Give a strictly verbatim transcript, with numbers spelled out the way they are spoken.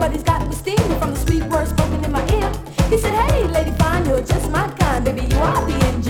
but he's got me steaming from the sweet words spoken in my ear. He said, hey, lady fine, you're just my kind, baby, you are the engine.